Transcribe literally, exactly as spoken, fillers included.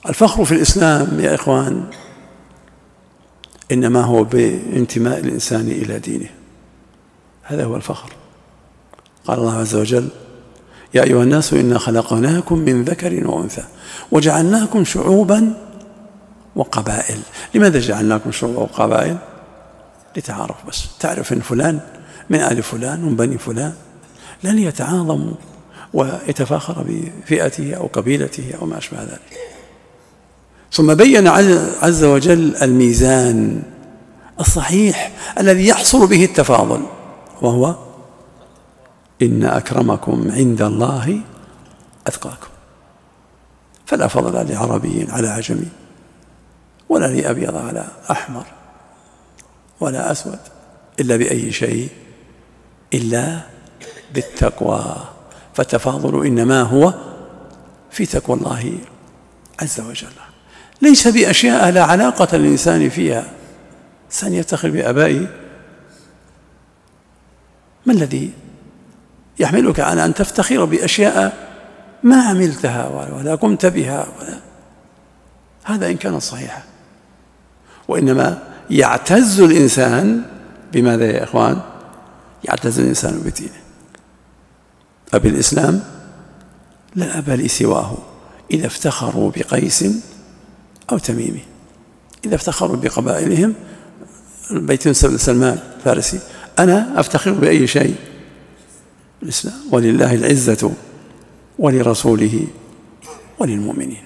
الفخر في الإسلام يا إخوان إنما هو بانتماء الإنسان إلى دينه، هذا هو الفخر. قال الله عز وجل: يا أيها الناس إنا خلقناكم من ذكر وأنثى وجعلناكم شعوبا وقبائل. لماذا جعلناكم شعوبا وقبائل؟ لتعارف، بس تعرف إن فلان من آل فلان ومن بني فلان، لن يتعاظم ويتفاخر بفئته أو قبيلته أو ما أشبه ذلك. ثم بين عز وجل الميزان الصحيح الذي يحصل به التفاضل، وهو: إن أكرمكم عند الله أتقاكم. فلا فضل لعربي على عجمي، ولا لأبيض على أحمر، ولا أسود، إلا بأي شيء؟ إلا بالتقوى. فالتفاضل إنما هو في تقوى الله عز وجل، ليس بأشياء لا علاقة للإنسان فيها. الإنسان يفتخر بآبائه، ما الذي يحملك على أن تفتخر بأشياء ما عملتها ولا قمت بها ولا؟ هذا إن كانت صحيحة. وإنما يعتز الإنسان بماذا يا إخوان؟ يعتز الإنسان بدينه. فبالإسلام لا أبا لي سواه إذا افتخروا بقيس أو تميم، إذا افتخروا بقبائلهم. البيت سلمان الفارسي: أنا أفتخر بأي شيء؟ الإسلام. ولله العزة ولرسوله وللمؤمنين.